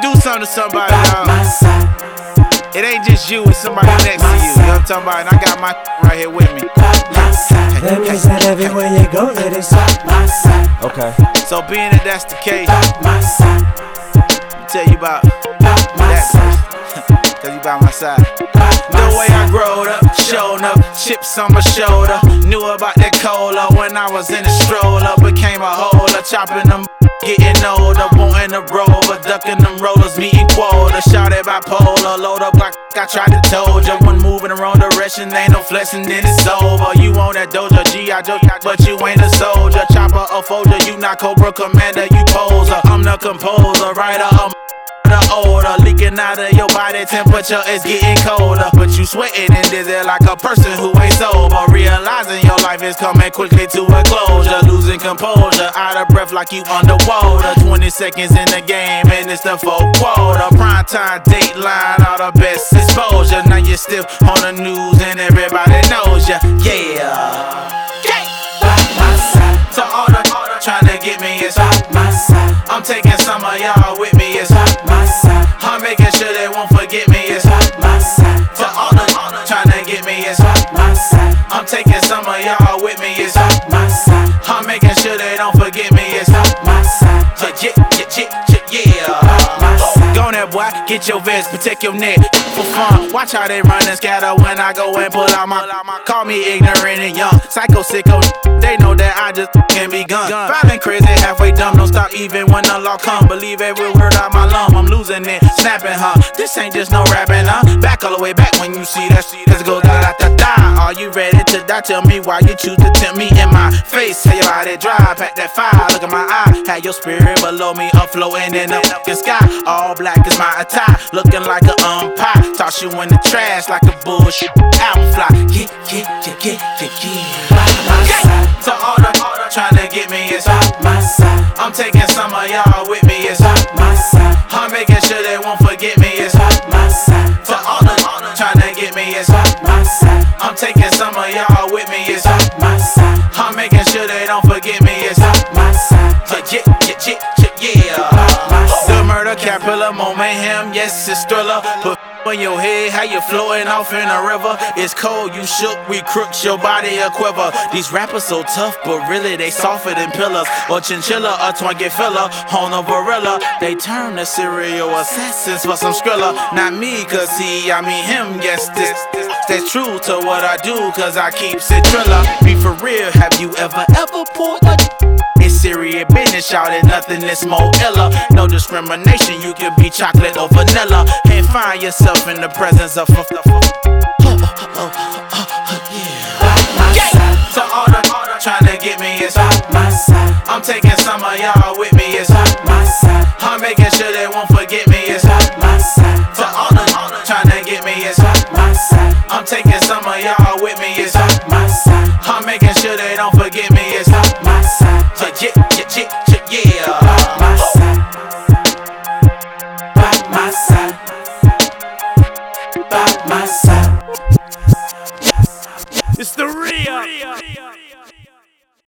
do something to somebody, dog, it ain't just you, it's somebody next to you. You know what I'm talking about? And I got my right here with me. That means that everywhere you go, that it's my side. Okay. So being that that's the case, My side. I'll tell you about My that side. cause you by my side. The way I growed up, showed up, chips on my shoulder. Knew about that cola when I was in the stroller. Became a holder, chopping them, getting older. Wanting to roll, but ducking them rollers, meeting quota. Shot it bipolar, load up like I tried to told ya. One move in the wrong direction, ain't no flexing, then it's over. You on that Doja, G.I. Joe, but you ain't a soldier. Chopper or folder, you not Cobra Commander, you poser. I'm the composer, writer, the odor leaking out of your body, temperature is getting colder. But you sweating and dizzy like a person who ain't sober. Realizing your life is coming quickly to a closure. Losing composure, out of breath like you underwater. 20 seconds in the game and it's the fourth quarter. Prime time, dateline, all the best exposure. Now you're still on the news and everybody knows ya. Yeah. My side. To all the trying to get me, it's My side. I'm taking some of y'all with me, it's My side. I'm making sure they won't forget me, it's My side. to all the trying to get me, it's My side. I'm taking some of y'all with me, it's My side. I'm making sure they don't forget me, it's My side. yeah. My side. Go on there, boy, get your vest, protect your neck for fun. Watch how they run and scatter when I go and pull out my. Call me ignorant and young, psycho, sicko. They know that I just can be gun. Violent, crazy, halfway dumb. Don't stop even when the law come. Believe every word out my lung. I'm losing it, snapping, huh? This ain't just no rapping, huh? Back all the way back when you see that. Let's go da da da da. Are you ready to die? Tell me why you choose to tempt me in my face. How your body dry, pack that fire. Look at my eye. Had your spirit below me, up floating in the fucking sky. All black is my attire, looking like an umpire. Toss you in the trash like a bullshit album fly. Yeah. My side. To all the trying to get me, it's My side. I'm taking some of y'all with me, it's My side. I'm making sure they won't forget me, it's My side. to all the trying to get me, it's My side. I'm taking some of y'all with me, it's My side. I'm making sure they don't forget me, it's My side. yeah. My side. The murder capital moment, him, yes, it's thriller. Put on your head, how you floating off in a river. It's cold, you shook, we crooks, your body a quiver. These rappers so tough, but really they softer than pillars. Or chinchilla, or twinkie filler, on a gorilla. They turn to serial assassins for some skrilla. Not me, cause I mean him, yes, that's true to what I do, cause I keep it triller. Be for real, have you ever pulled a it's serious business, shouted nothing is more iller. No discrimination, you can be chocolate or vanilla. Can't find yourself in the presence of My side. to all the trying to get me, it's My side. I'm taking some of y'all with me, it's My side. I'm making sure they won't forget me, it's My side. to all the trying to get me, it's My side. I'm taking some of y'all with me, it's My side. I'm making sure they don't forget me, it's My side. yeah. My side. My side. My side. It's the real.